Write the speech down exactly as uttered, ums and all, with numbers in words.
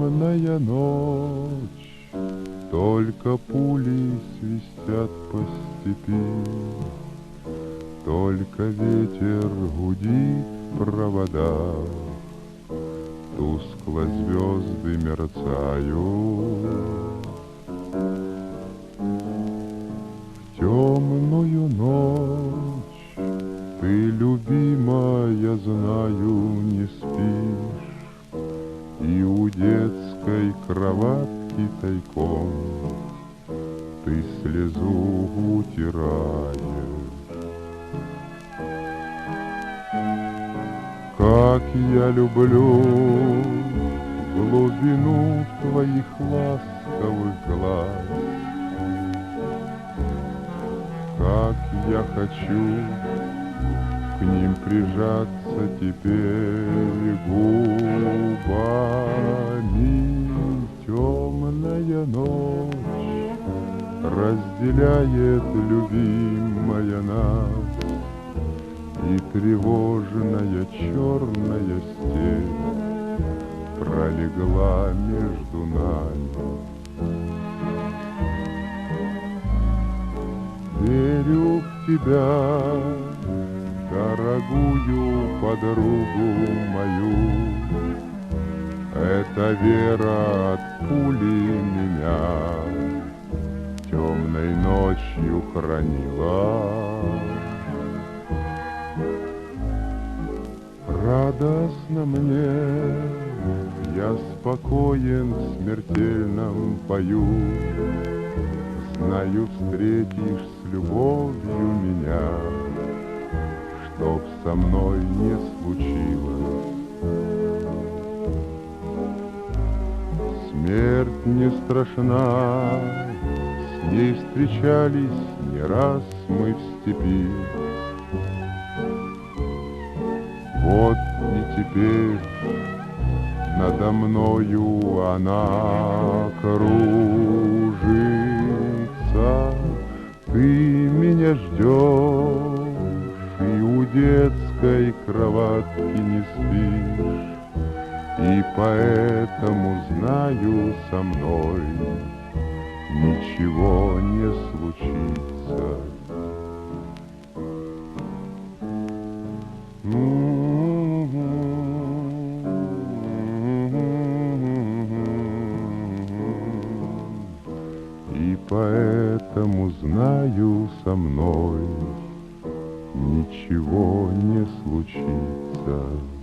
темная ночь, только пули свистят по степи, только ветер гудит в проводах, тускло звезды мерцают. В темную ночь ты, любимая, знаю, не спишь, и у детской кроватки тайком ты слезу утираешь. Как я люблю глубину твоих ласковых глаз, как я хочу к ним прижаться теперь губами. Темная ночь разделяет, любимая, нас, и тревожная черная степь пролегла между нами. Верю в тебя, дорогую подругу мою, эта вера от пули меня темной ночью хранила. Радостно мне, я спокоен в смертельном бою, знаю, встретишь с любовью меня, чтоб со мной не случилось. Смерть не страшна, с ней встречались не раз мы в степи. Вот и теперь надо мною она кружится. Ты меня ждешь и у детской кроватки не спишь, и поэтому знаю, со мной ничего не случится. И поэтому знаю, со мной ничего не случится.